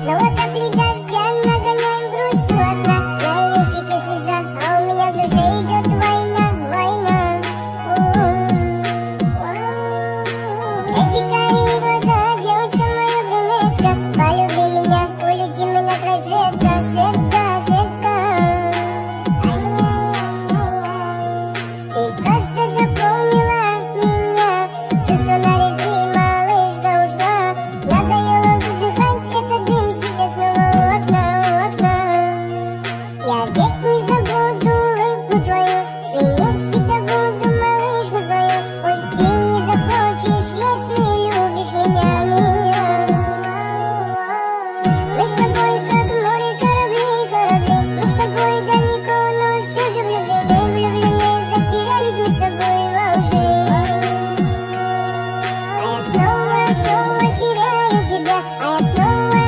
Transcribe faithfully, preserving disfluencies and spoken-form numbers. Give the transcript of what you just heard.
Снова капли дождя, нагоняем грусть у окна. На ее щеке слеза, а у меня в душе идет война, война. Эти карие глаза, девочка моя брюнетка, полюби меня, улетим мы на край света, света, света. Ты просто запомнила меня, чувство на реке, малышка ушла. Надоело вздыхать этот дым, сидя снова у окна, у окна. Я век не забуду улыбку твою, ценить всегда буду малышку свою. Уйти не захочешь, если любишь меня, меня. Мы с тобой как море, корабли, корабли. Мы с тобой далеко, но все же влюблены, влюблены. Затерялись мы с тобой во лжи. А я снова, снова теряю тебя, а я снова